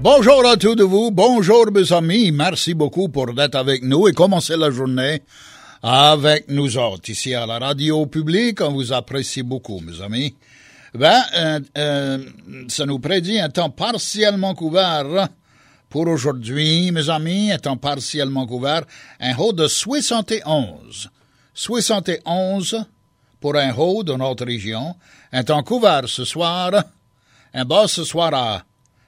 Bonjour à tous de vous, bonjour mes amis, merci beaucoup pour d'être avec nous et commencer la journée avec nous autres. Ici à la radio publique, on vous apprécie beaucoup mes amis. Ça nous prédit un temps partiellement couvert pour aujourd'hui, mes amis, un temps partiellement couvert, un haut de 71. 71 pour un haut de notre région, un temps couvert ce soir, un bas ce soir à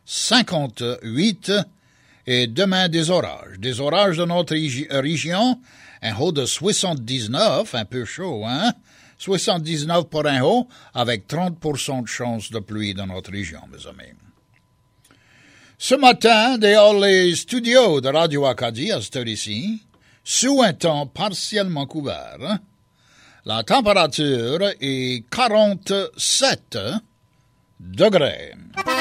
58 et demain des orages. Des orages de notre région, un haut de 79, un peu chaud, hein? 79 pour un haut, avec 30% de chance de pluie dans notre région, mes amis. Ce matin, dehors les studios de Radio Acadie à cette heure-ci, sous un temps partiellement couvert, la température est 47 degrés.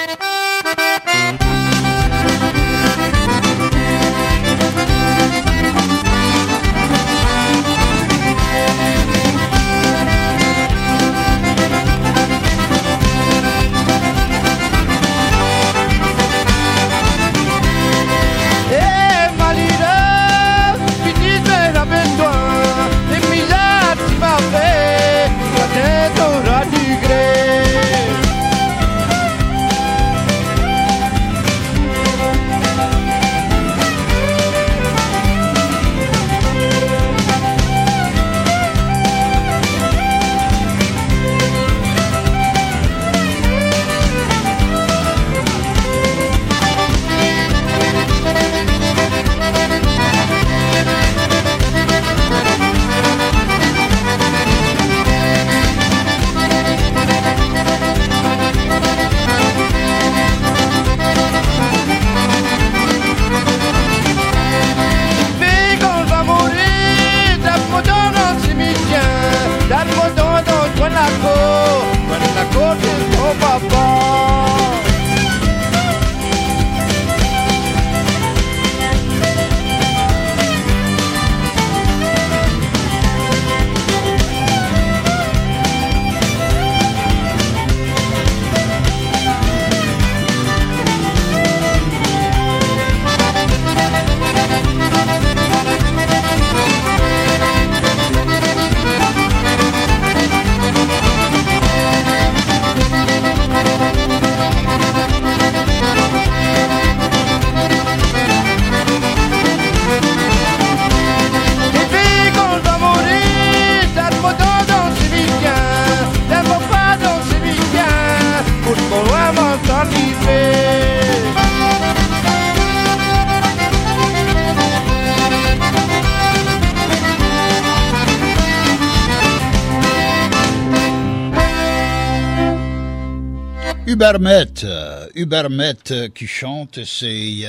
Hubermet qui chante, c'est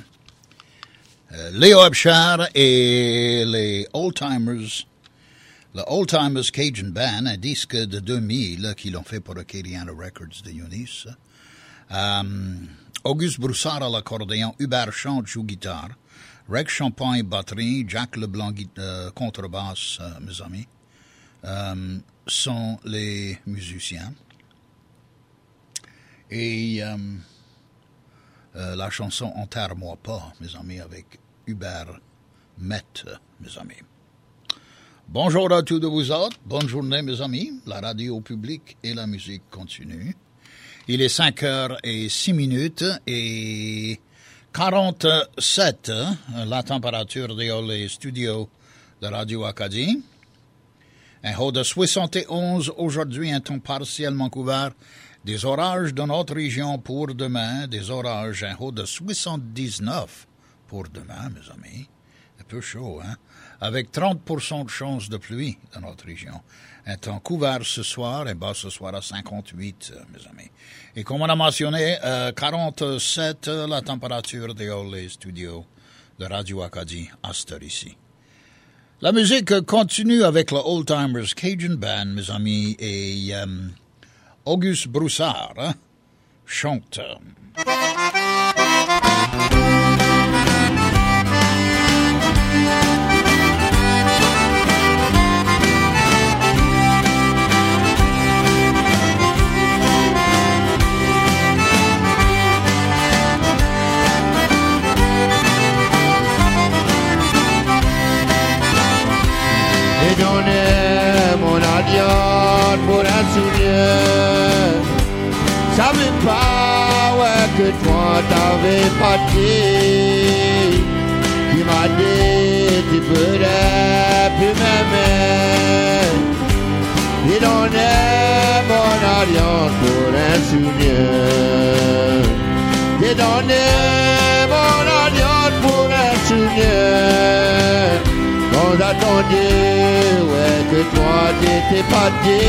Léo Abchar et les Old-Timers, le Old-Timers Cajun Band, un disque de 2000 qu'ils ont fait pour Acadiana Records de Eunice. Auguste Broussard à l'accordéon, Hubert chante, joue guitare, Rex Champagne batterie, Jack Leblanc contrebasse, mes amis, sont les musiciens. Et la chanson Enterre-moi pas, mes amis, avec Hubert Met, mes amis. Bonjour à tous de vous autres, bonne journée, mes amis. La radio publique et la musique continuent. Il est 5h06 et 47, la température dans les studios de Radio Acadie. Un haut de 71 aujourd'hui, un temps partiellement couvert. Des orages dans notre région pour demain, des orages, un haut de 79 pour demain, mes amis. Un peu chaud, hein? Avec 30% de chance de pluie dans notre région. Un temps couvert ce soir, et bas ce soir à 58, mes amis. Et comme on a mentionné, 47, la température dehors les studios de Radio Acadie à cette heure ici. La musique continue avec le Old-Timers Cajun Band, mes amis, et Auguste Broussard chante. donnais mon alliance pour un souvenir. Savais pas que toi t'avais parti. Tu m'as dit tu pourrais plus m'aimer. J'ai donné mon alliance pour un souvenir. J'ai donné mon alliance pour un souvenir. Quand j'attendais, que toi t'étais parti.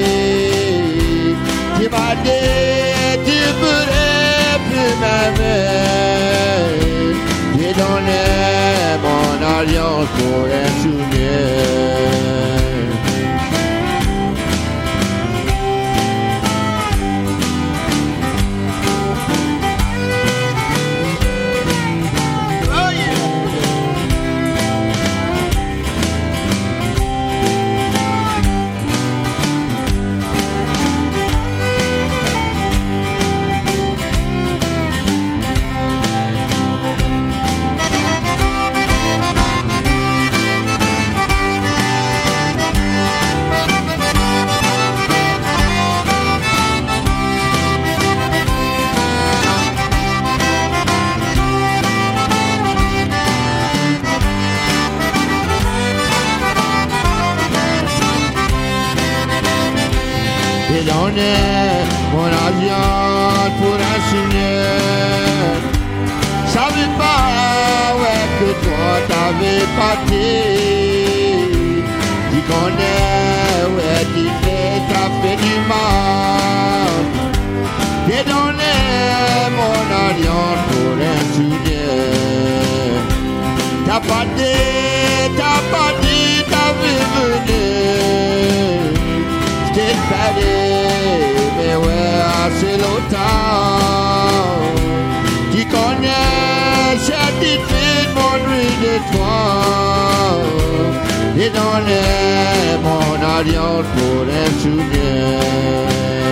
Tu m'as dit, tu pourrais plus m'aimer. J'ai donné mon alliance pour un souvenir. J'ai donné mon alliance pour un souvenir. Savais pas que toi t'avais parti. Tu connais tu t'as fait du mal. J'ai donné mon alliance pour un souvenir. T'as pas dit, t'as vu venir. J't'ai fallu, mais assez longtemps. Tu connais cette petite fille, mon nuit de toi. J'ai donné mon alliance pour un souvenir.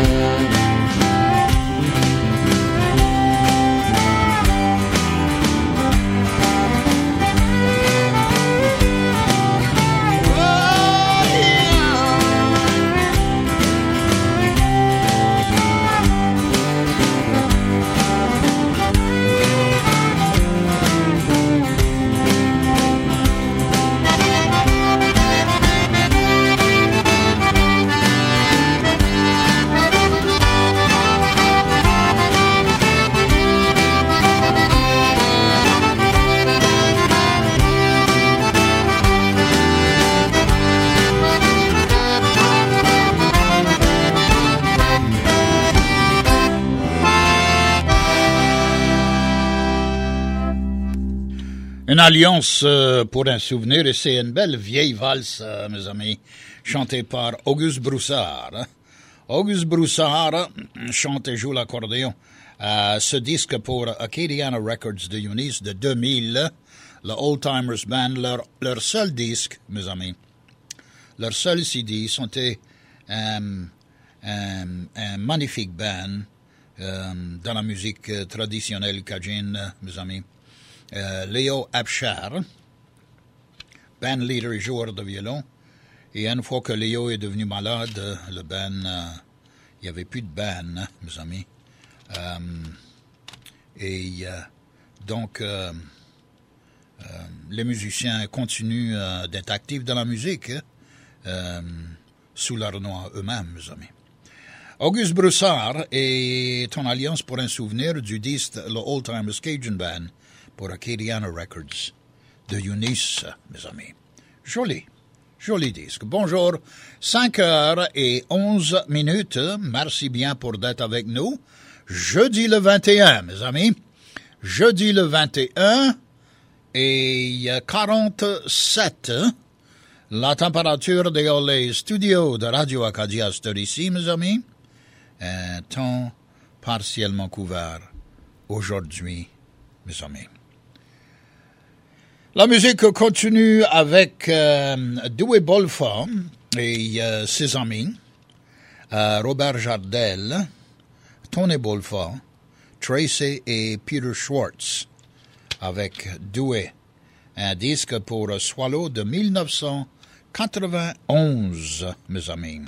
Une alliance pour un souvenir, et c'est une belle vieille valse, mes amis, chantée par Auguste Broussard. Auguste Broussard chante et joue l'accordéon. Ce disque pour Acadiana Records de Eunice de 2000, le Old Timers Band, leur seul disque, mes amis, leur seul CD, c'était un magnifique band dans la musique traditionnelle cajun, mes amis. Léo Abchar, band leader et joueur de violon. Et une fois que Léo est devenu malade, le band, il n'y avait plus de band, mes amis. Donc, les musiciens continuent d'être actifs dans la musique, sous leur nom eux-mêmes, mes amis. Auguste Broussard est en alliance pour un souvenir du disque le Old Timers Cajun Band pour Acadiana Records de Eunice, mes amis. Joli disque. Bonjour, 5h11. Merci bien pour d'être avec nous. Jeudi le 21, mes amis. Jeudi le 21 et 47. La température dans les studios de Radio Acadia est ici, mes amis. Un temps partiellement couvert aujourd'hui, mes amis. La musique continue avec Dewey Bolfa et ses amis, Robert Jardel, Tony Bolfa, Tracy et Peter Schwartz, avec Dewey, un disque pour Swallow de 1900 1991, mes amis.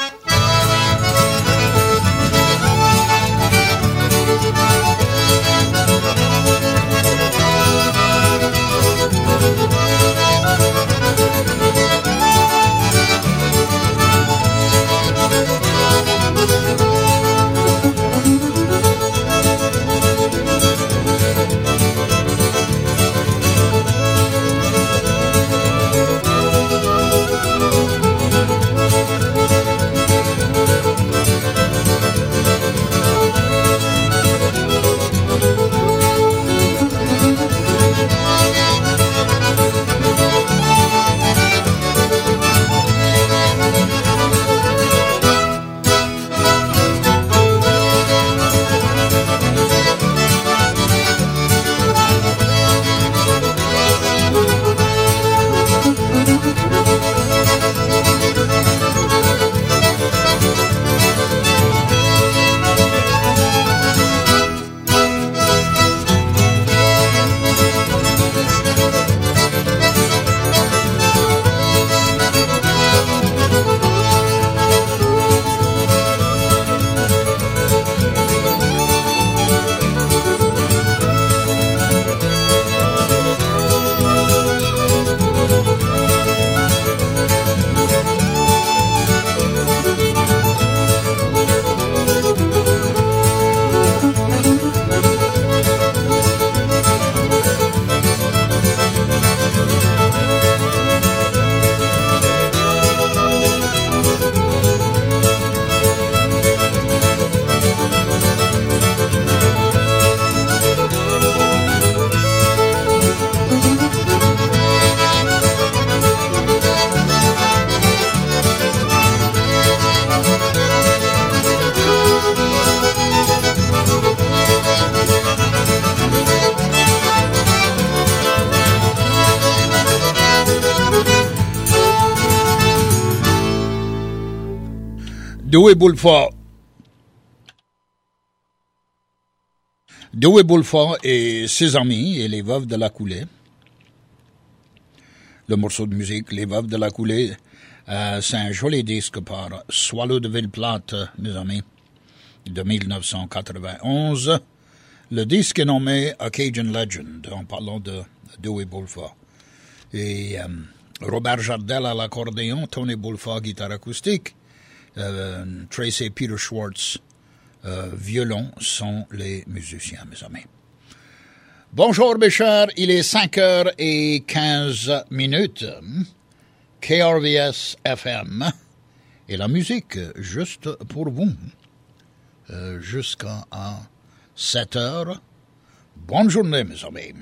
Dewey Bulford et ses amis et les Veuves de la Coulée. Le morceau de musique, Les Veuves de la Coulée, c'est un joli disque par Swallow de Villeplate, mes amis, de 1991. Le disque est nommé A Cajun Legend, en parlant de Dewey Bulford. Et Robert Jardel à l'accordéon, Tony Bulford, guitare acoustique, Tracy et Peter Schwartz, violon, sont les musiciens, mes amis. Bonjour, mes chers, il est 5h15. KRVS FM, et la musique, juste pour vous, jusqu'à 7h. Bonne journée, mes amis.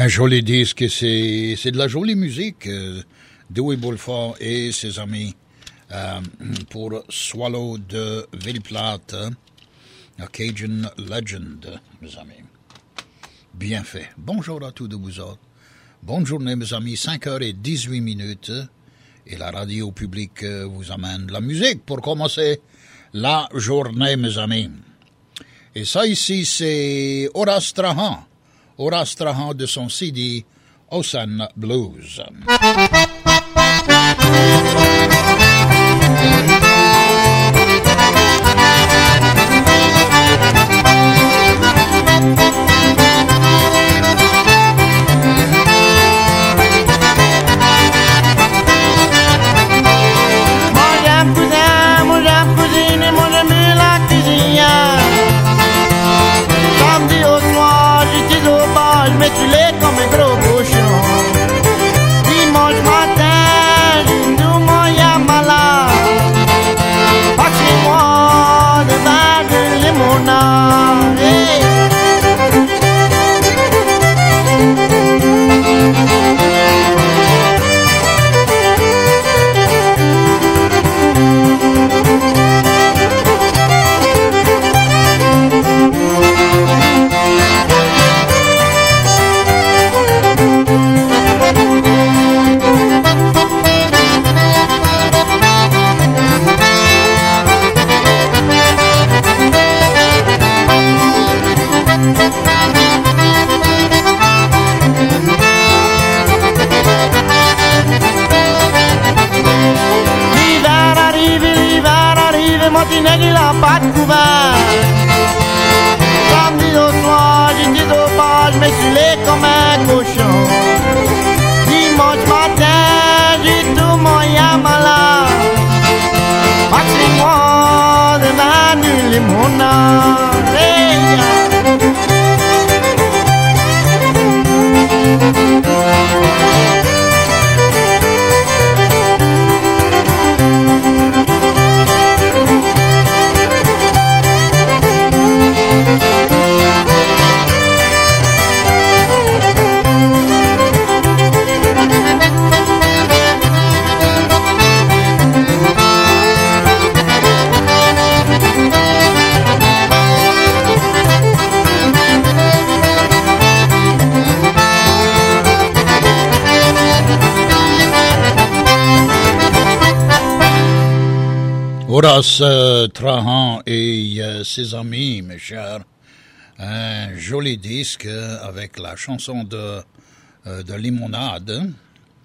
Un joli disque, c'est de la jolie musique. Dewey Bulford et ses amis pour Swallow de Ville-Plate, a Cajun Legend, mes amis. Bien fait. Bonjour à tous de vous autres. Bonne journée, mes amis. 5h18 et la radio publique vous amène la musique pour commencer la journée, mes amis. Et ça ici, c'est Horace Strahan. Horace Strahan de son CD Ocean Blues. Horace Strahan et ses amis, mes chers. Un joli disque avec la chanson de Limonade.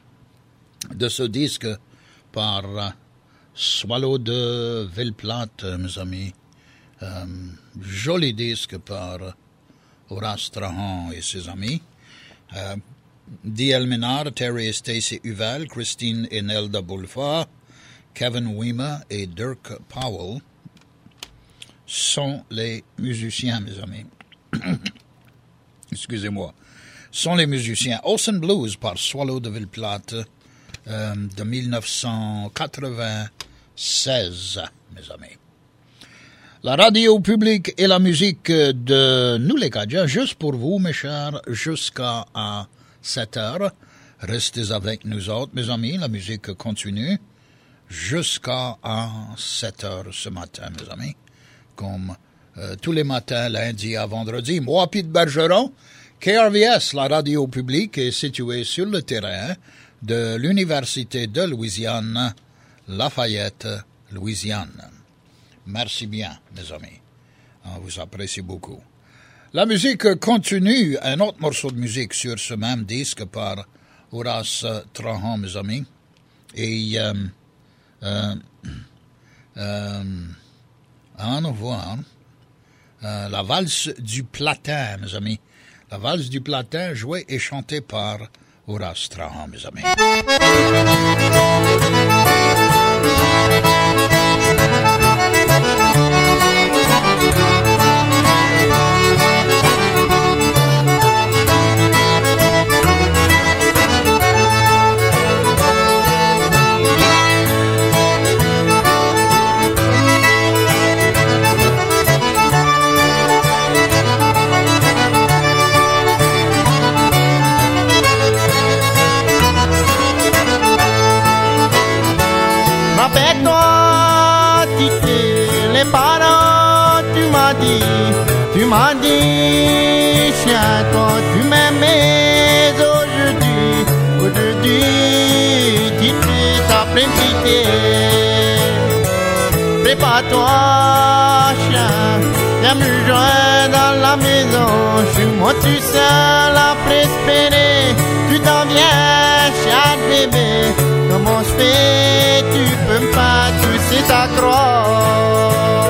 De ce disque par Swallow de Ville-Plate, mes amis. Joli disque par Horace Strahan et ses amis. D.L. Menard, Terry et Stacy Uval, Christine et Nelda Bulford, Kevin Weemer et Dirk Powell sont les musiciens, mes amis. Excusez-moi. Sont les musiciens. Ocean Blues par Swallow de Ville-Plate de 1996, mes amis. La radio publique et la musique de nous les Cadiens, juste pour vous, mes chers, jusqu'à 7 heures. Restez avec nous autres, mes amis. La musique continue. Jusqu'à 7 heures ce matin, mes amis, comme tous les matins, lundi à vendredi. Moi, Pete Bergeron, KRVS, la radio publique, est située sur le terrain de l'Université de Louisiane, Lafayette, Louisiane. Merci bien, mes amis. On vous apprécie beaucoup. La musique continue. Un autre morceau de musique sur ce même disque par Horace Strahan, mes amis. Et allons voir la valse du Platin, mes amis. La valse du Platin, jouée et chantée par Horace Strahan, mes amis. Rappelle-toi, Titi, les parents, tu m'as dit, chien, toi, tu m'aimais aujourd'hui, Titi, t'as plein de pitié. Prépare-toi, chien, viens me joindre dans la maison, je suis moi tout seul à espérer, tu t'en viens, chien bébé. Comment je fais, tu peux me pas, tu sais ta croix.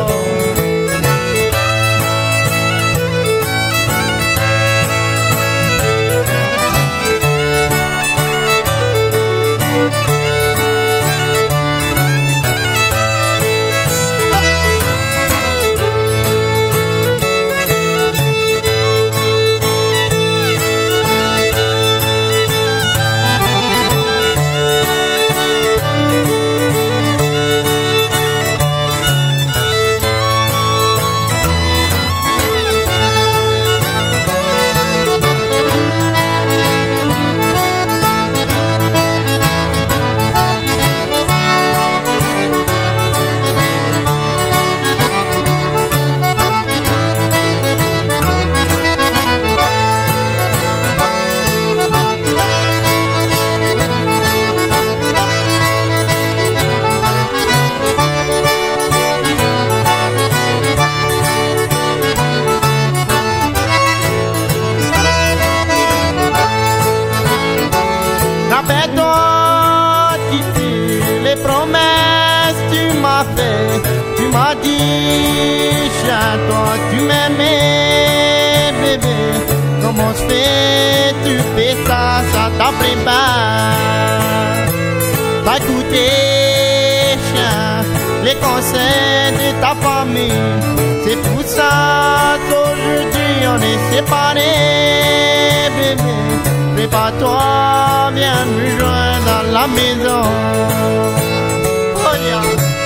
Rappelle-toi, Titi, les promesses tu m'as fait. Tu m'as dit, chien, toi, tu m'aimais, bébé. Comment je fais, tu fais ça, ça t'a pris pas. T'as écouté, chien, les conseils de ta famille. C'est pour ça qu'aujourd'hui on est séparés, bébé. Prépare-toi, viens me joindre dans la maison. Oh yeah.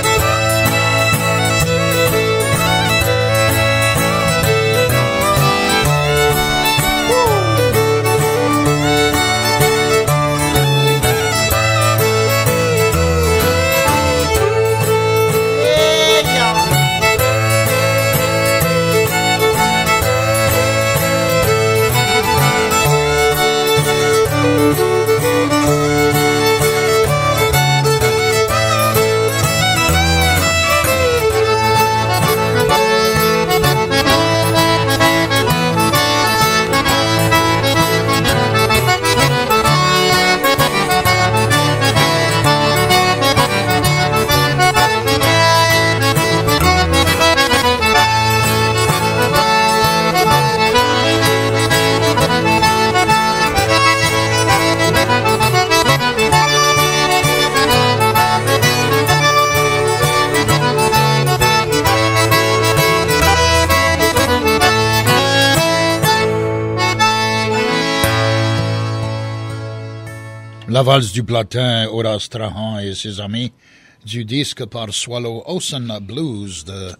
La valse du platin, Horace Trahan et ses amis, du disque par Swallow Ocean Blues de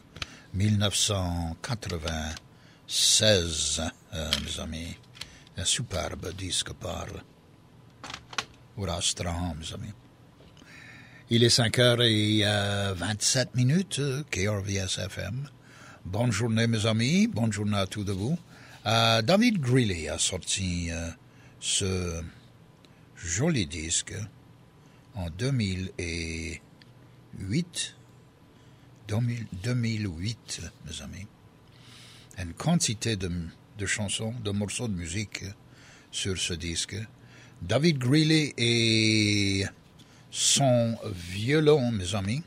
1996, mes amis. Un superbe disque par Horace Trahan, mes amis. Il est 5h27, KRVS FM. Bonne journée, mes amis. Bonne journée à tous de vous. David Greeley a sorti ce joli disque en 2008, mes amis. Une quantité de chansons, de morceaux de musique sur ce disque. David Greeley et son violon, mes amis.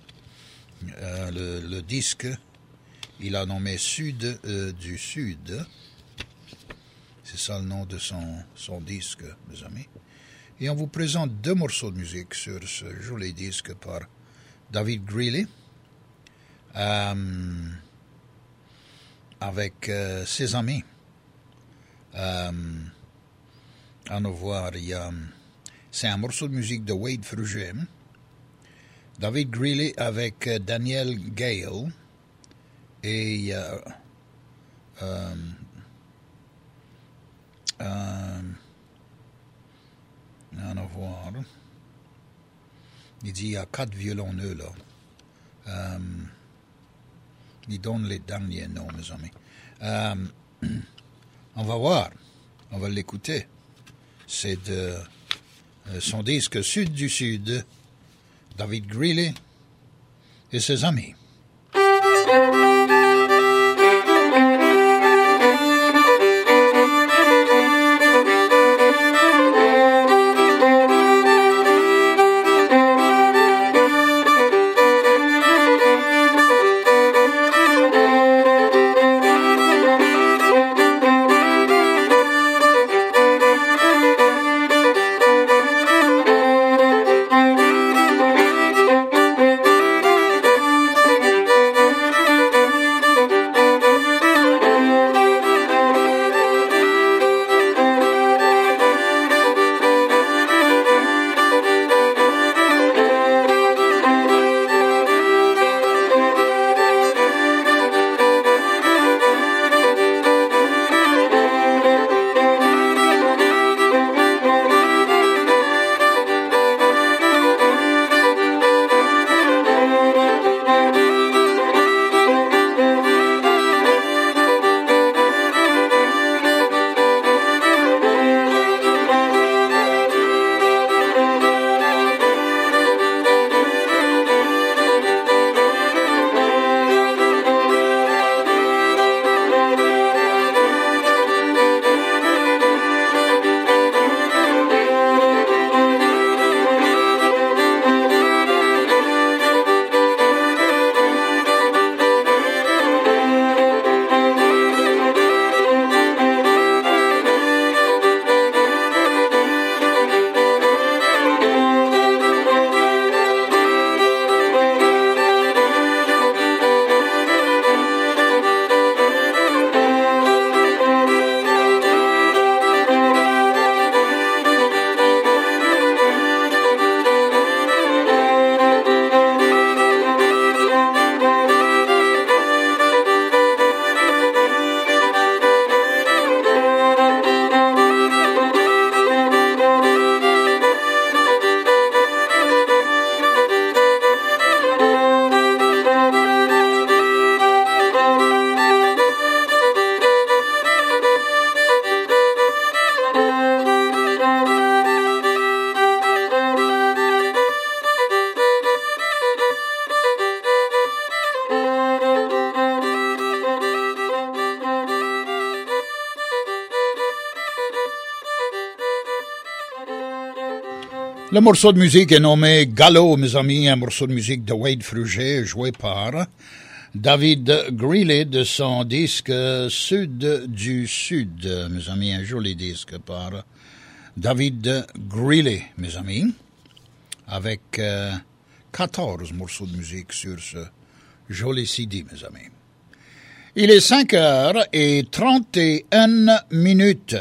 Le disque, il a nommé Sud du Sud. C'est ça le nom de son disque, mes amis. Et on vous présente deux morceaux de musique sur ce joli disque par David Greeley. Avec ses amis. À nous voir, c'est un morceau de musique de Wade Fruget. David Greeley avec Daniel Gale. Et à nous voir. Il dit il y a 4 violonneux là. Il donne les derniers noms, mes amis. On va voir. On va l'écouter. C'est de son disque Sud du Sud, David Greeley et ses amis. Le morceau de musique est nommé Gallo, mes amis, un morceau de musique de Wade Fruget, joué par David Greeley de son disque Sud du Sud, mes amis, un joli disque par David Greeley, mes amis, avec 14 morceaux de musique sur ce joli CD, mes amis. Il est 5h31.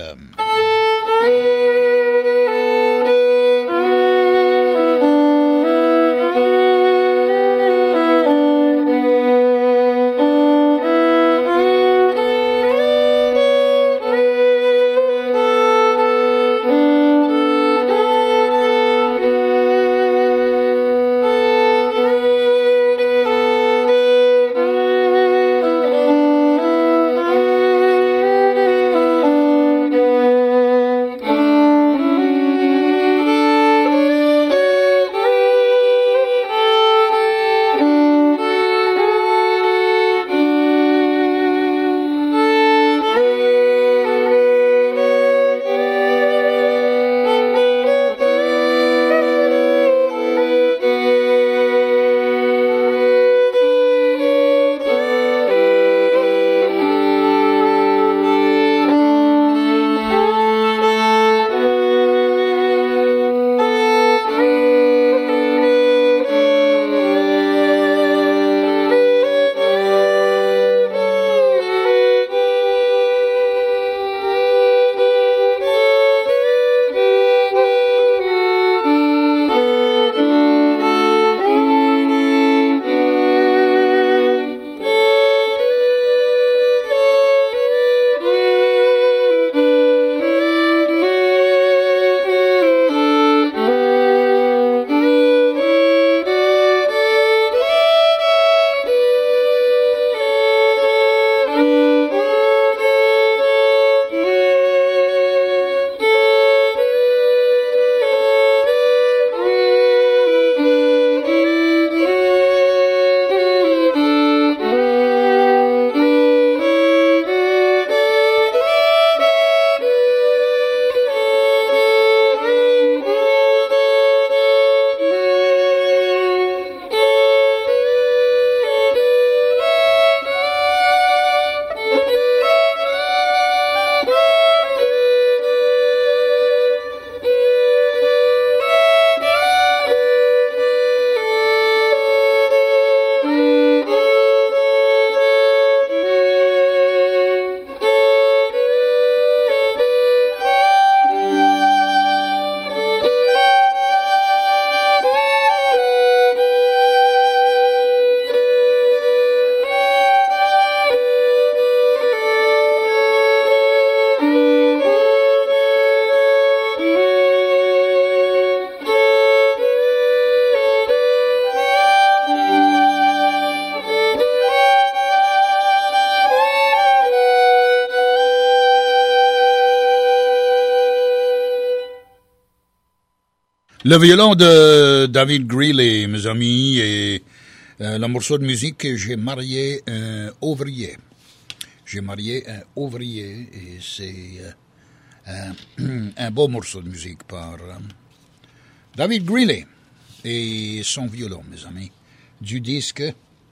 Le violon de David Greeley, mes amis, et le morceau de musique que j'ai marié un ouvrier. J'ai marié un ouvrier et c'est un beau morceau de musique par David Greeley et son violon, mes amis, du disque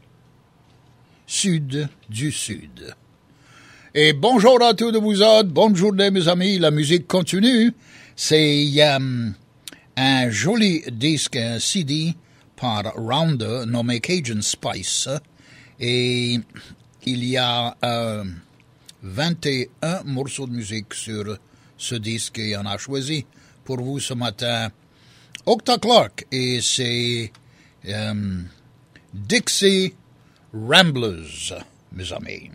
Sud du Sud. Et bonjour à tous de vous autres, bonne journée mes amis, la musique continue. C'est un joli disque, un CD par Rounder nommé Cajun Spice. Et il y a 21 morceaux de musique sur ce disque et on a choisi pour vous ce matin Octa Clark et c'est Dixie Ramblers, mes amis.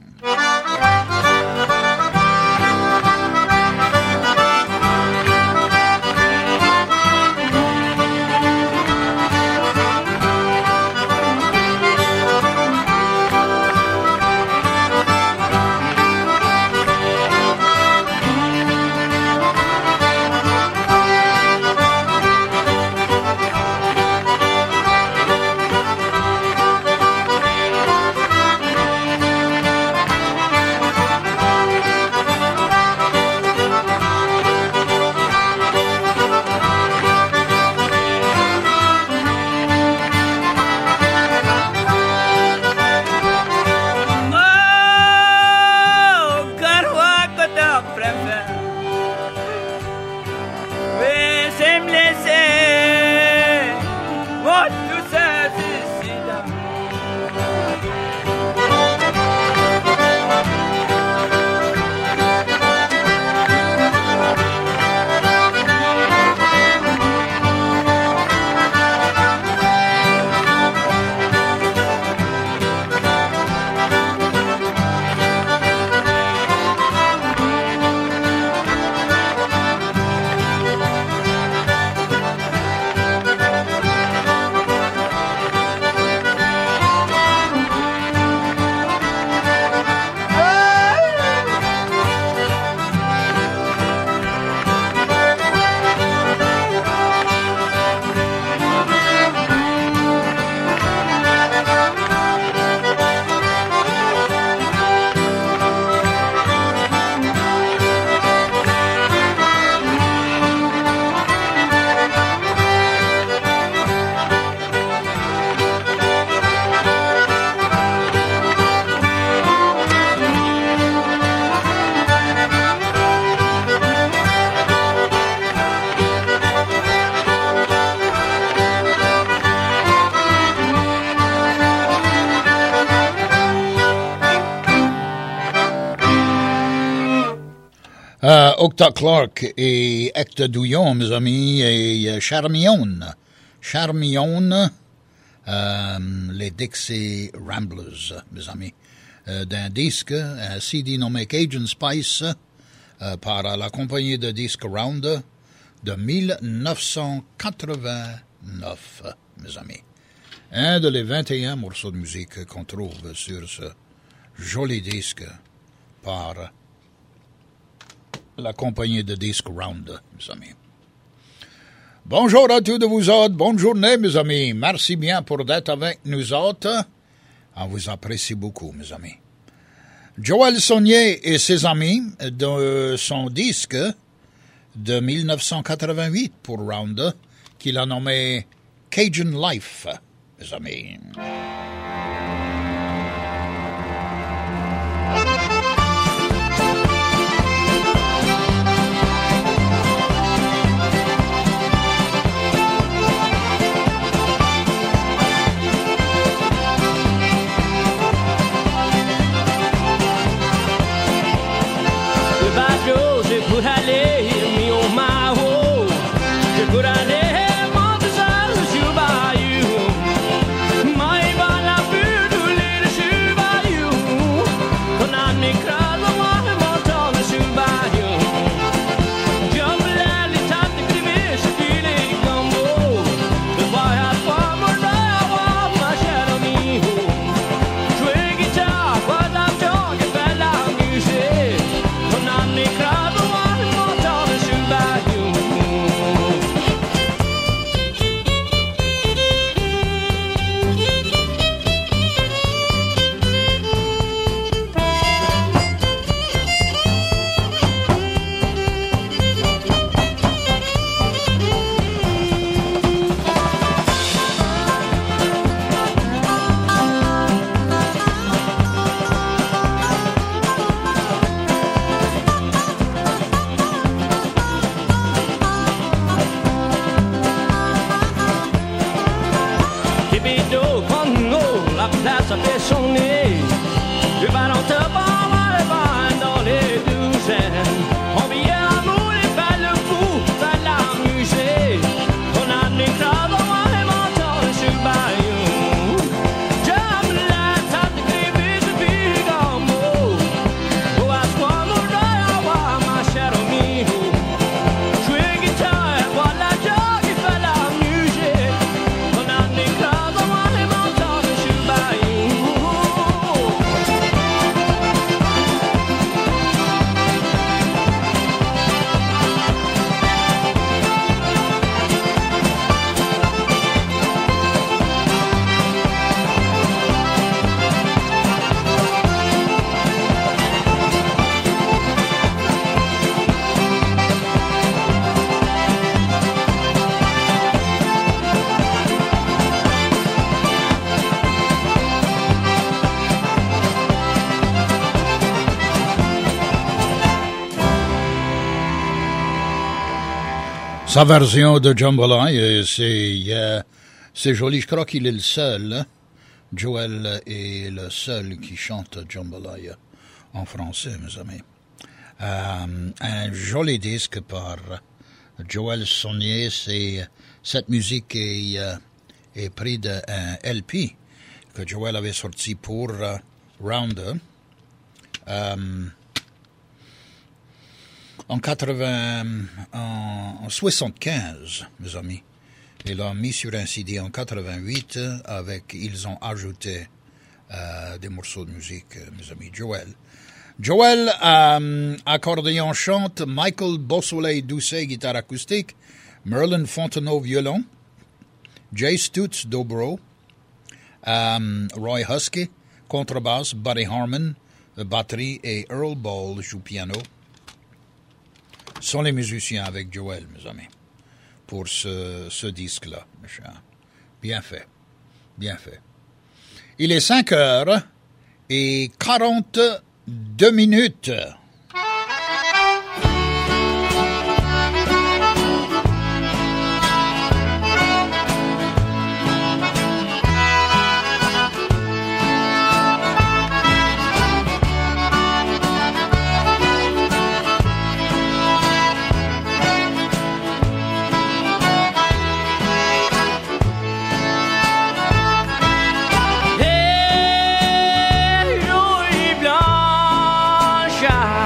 Octa Clark et Hector Douillon, mes amis, et Charmion, les Dixie Ramblers, mes amis, d'un disque, un CD nommé Cajun Spice, par la compagnie de disques Rounder de 1989, mes amis. Un de les 21 morceaux de musique qu'on trouve sur ce joli disque par la compagnie de disques Rounder, mes amis. Bonjour à tous de vous autres, bonne journée, mes amis. Merci bien pour d'être avec nous autres. On vous apprécie beaucoup, mes amis. Joël Saunier et ses amis de son disque de 1988 pour Rounder, qu'il a nommé Cajun Life, mes amis. Could I live on the side of you by you? My ça fait sonner. Le ballon te prend les balles dans les douzaines. On vient amour, les balles le fou, ça l'amuser. On a des crabes dans moi et m'entend sur le bayou. J'aime la table de grippe, je vis en mots. Oh, à toi, mon roi, ma chère amie. Jouer guitare, voilà, Joe qui fait la musique. On a des crabes dans moi et m'entend sur le bayou. Sa version de Jambalaya, c'est joli. Je crois qu'il est le seul. Hein? Joel est le seul qui chante Jambalaya en français, mes amis. Un joli disque par Joel Sonnier. Cette musique est prise d'un LP que Joel avait sorti pour Rounder. En 75, mes amis. Ils l'ont mis sur un CD en 88 ils ont ajouté des morceaux de musique, mes amis. Joel, accordéon chante, Michael Beausoleil-Doucet, guitare acoustique, Merlin Fontenot, violon, Jay Stutz, dobro, Roy Husky, contrebasse, Buddy Harman, batterie et Earl Ball joue piano. Sont les musiciens avec Joel, mes amis, pour ce disque-là, mes chers. Bien fait. Il est 5h42. Hey, Louis Blanchard.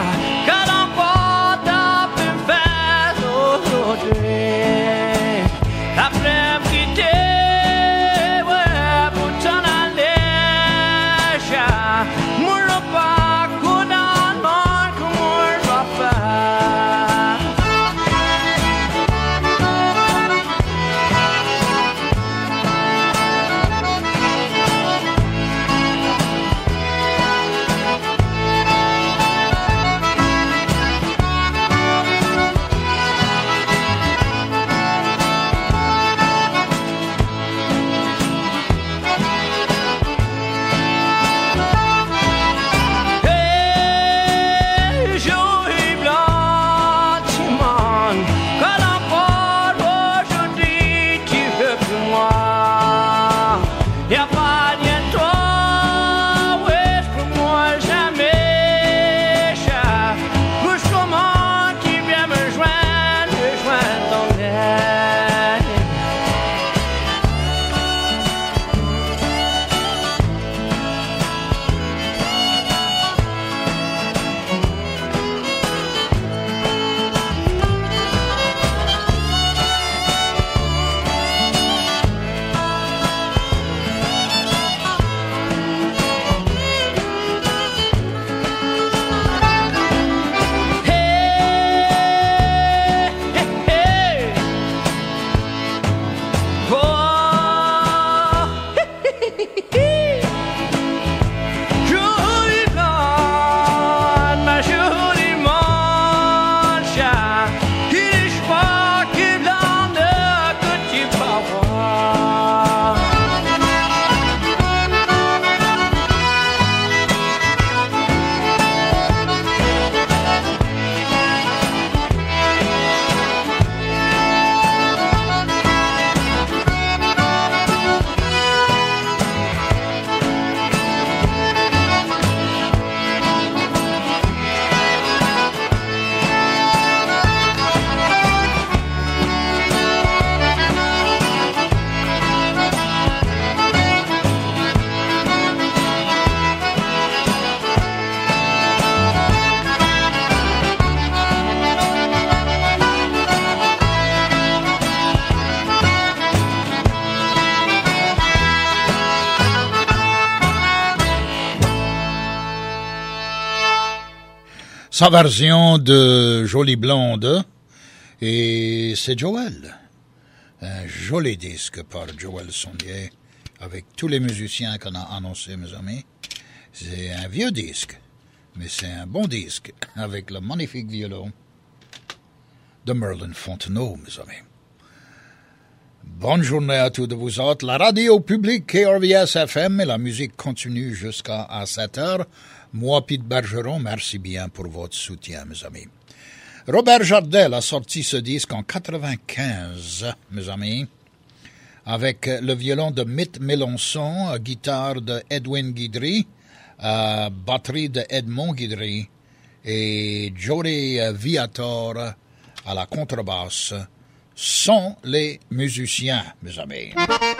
sa version de Jolie Blonde, et c'est Joël. Un joli disque par Joël Sonnier, avec tous les musiciens qu'on a annoncés, mes amis. C'est un vieux disque, mais c'est un bon disque, avec le magnifique violon de Merlin Fontenot, mes amis. Bonne journée à tous de vous autres. La radio publique KRVS FM et la musique continue jusqu'à 7h. Moi, Pete Bergeron, merci bien pour votre soutien, mes amis. Robert Jardel a sorti ce disque en 95, mes amis, avec le violon de Mitt Mélençon, guitare de Edwin Guidry, batterie de Edmond Guidry et Jody Viator à la contrebasse sont les musiciens, mes amis.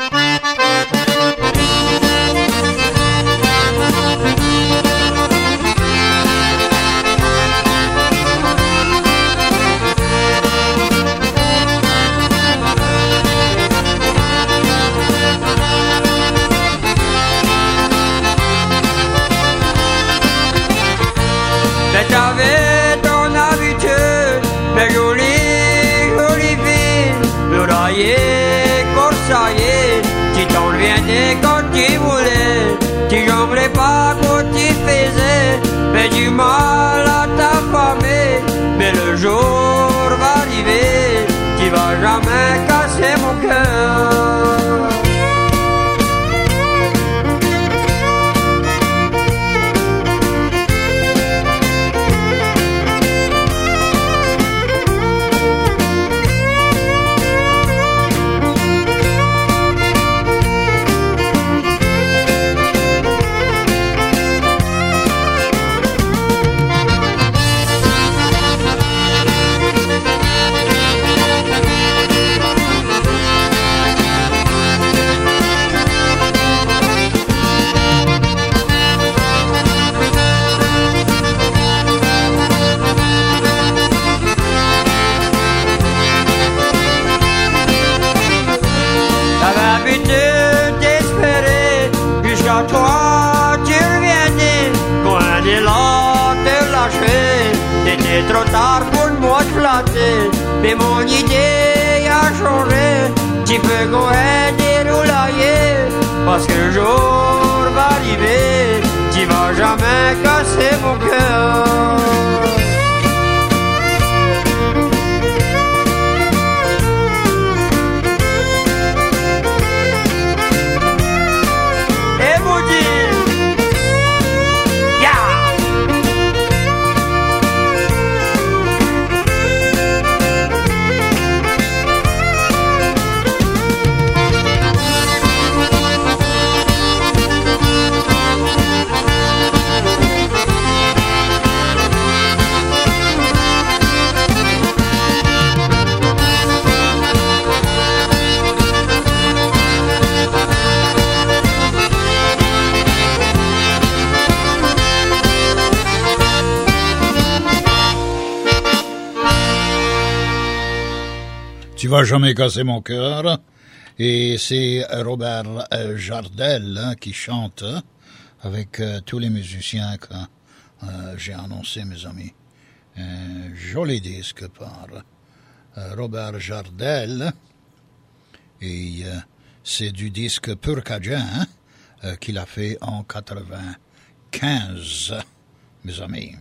T'avais ton habitude, la jolie ville, l'oreiller, corsailler, tu t'en reviendais quand tu voulais, tu jonglais pas quand tu faisais, mais du mal à t'affamer, mais le jour va arriver, tu vas jamais casser mon cœur. Toi, tu reviens coin de là, te lâcher. T'étais trop tard pour moi te flatter. Mais mon idée a changé. Tu peux go ahead et roulailler. Parce que le jour va arriver. Tu vas jamais casser mon cœur. Tu vas jamais casser mon cœur. Et c'est Robert Jardel qui chante avec tous les musiciens que j'ai annoncés, mes amis. Un joli disque par Robert Jardel. Et c'est du disque Pur Cajun qu'il a fait en 95, mes amis.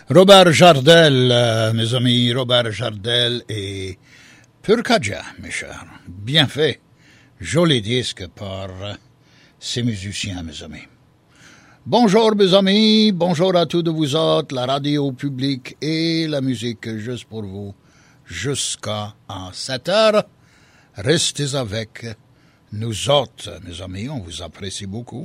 Robert Jardel, mes amis, Robert Jardel et Purkaja, mes chers. Bien fait. Joli disque par ces musiciens, mes amis. Bonjour, mes amis. Bonjour à tous de vous autres, la radio publique et la musique juste pour vous jusqu'à 7 heures. Restez avec nous autres, mes amis. On vous apprécie beaucoup.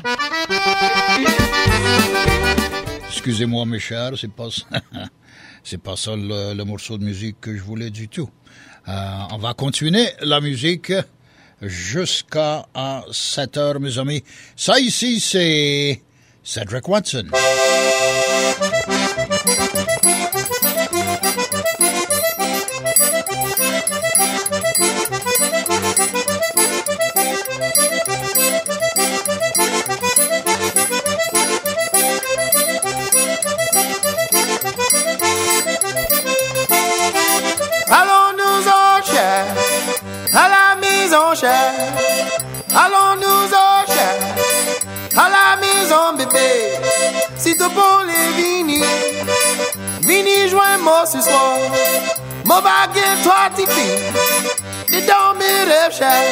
Excusez-moi, mes chers, c'est pas ça le morceau de musique que je voulais du tout. On va continuer la musique jusqu'à 7 heures, mes amis. Ça ici, c'est Cedric Watson. Allons-nous-en, cher, à la maison, cher. Allons-nous-en, cher, à la maison, bébé. Si tu pour les vini joins-moi ce soir. Mon baguette, toi, tipi, et dans mes rêves, cher.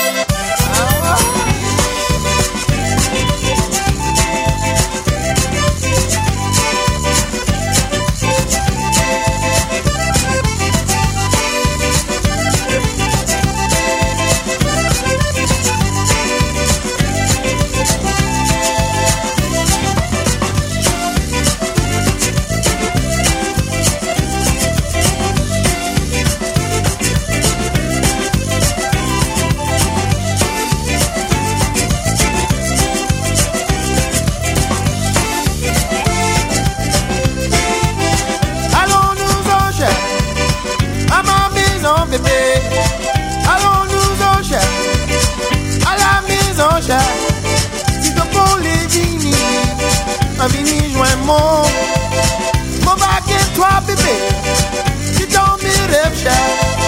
Allons-nous-en, cher, à la maison, cher. Si tu pour les vini joins-moi. Mon baguette, toi, bébé, si dans mes rêves, cher.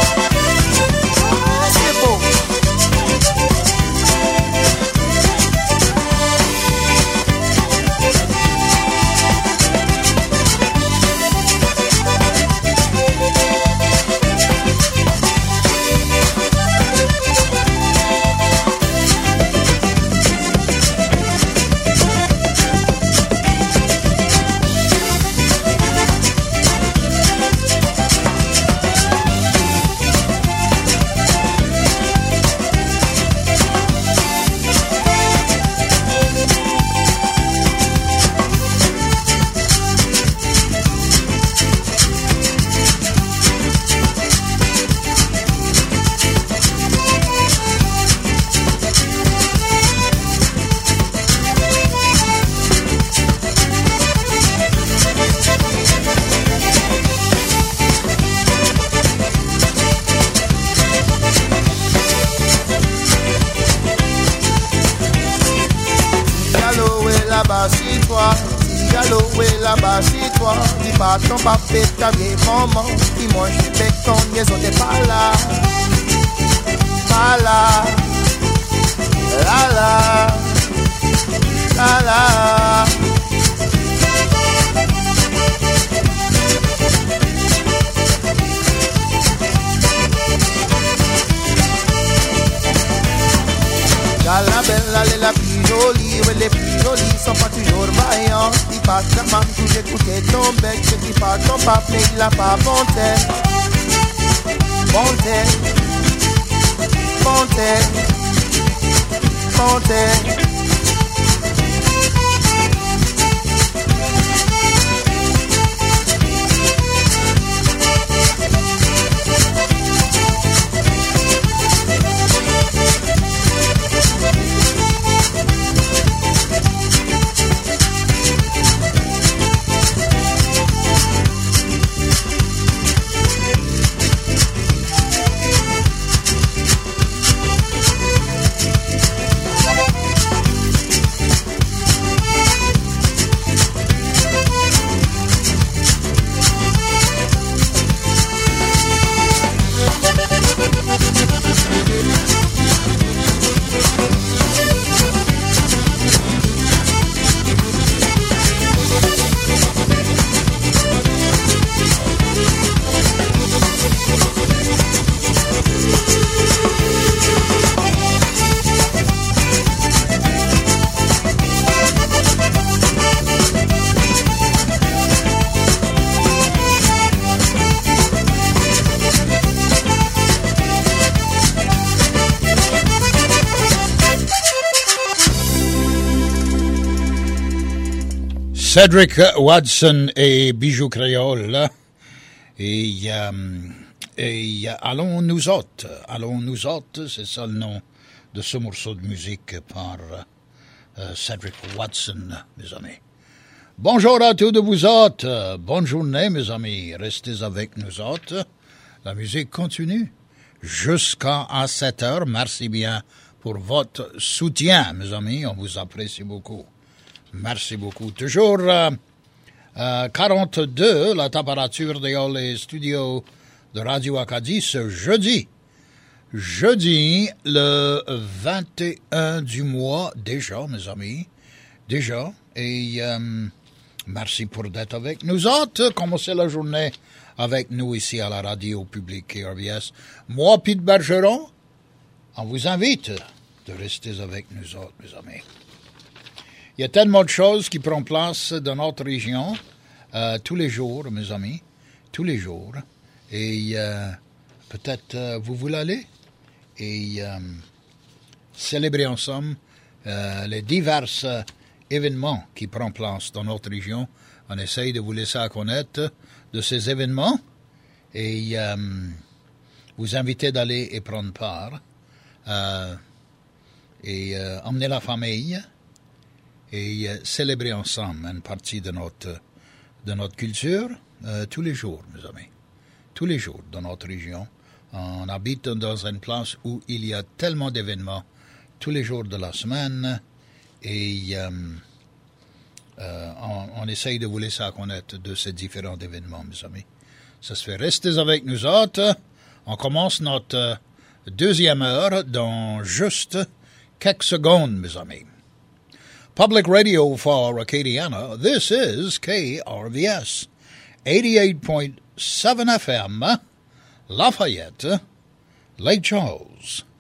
C'est beau. Là-bas chez toi, dis pas ton papé, ta vieille maman, qui mange du bacon, ils sont pas là, pas là, la la, la la. La belle, elle est la plus jolie, ouais, les plus jolies sont pas toujours vaillantes. Dis pas ta maman, tout écouter ton bec, je dis pas ton papa, il a pas bon tête. Bon tête, bon tête, bon tête. Cedric Watson et Bijou Créole. Et Allons nous autres, c'est ça le nom de ce morceau de musique par Cedric Watson, mes amis. Bonjour à tous de vous autres, bonne journée mes amis, restez avec nous autres. La musique continue jusqu'à 7 heures. Merci bien pour votre soutien, mes amis, on vous apprécie beaucoup. Merci beaucoup. Toujours 42, la température dans les studios de Radio Acadie ce jeudi. Jeudi, le 21 du mois, déjà, mes amis. Déjà. Et merci pour d'être avec nous autres. Commencez la journée avec nous ici à la radio publique RBS. Moi, Pete Bergeron, on vous invite de rester avec nous autres, mes amis. Il y a tellement de choses qui prennent place dans notre région tous les jours, mes amis, tous les jours. Et peut-être vous voulez aller et célébrer ensemble les divers événements qui prennent place dans notre région. On essaye de vous laisser connaître de ces événements et vous inviter d'aller et prendre part et emmener la famille et célébrer ensemble une partie de notre culture tous les jours, mes amis. Tous les jours dans notre région. On habite dans une place où il y a tellement d'événements tous les jours de la semaine et on essaye de vous laisser connaître de ces différents événements, mes amis. Ça se fait. Restez avec nous autres. On commence notre deuxième heure dans juste quelques secondes, mes amis. Public radio for Acadiana, this is KRVS, 88.7 FM, Lafayette, Lake Charles.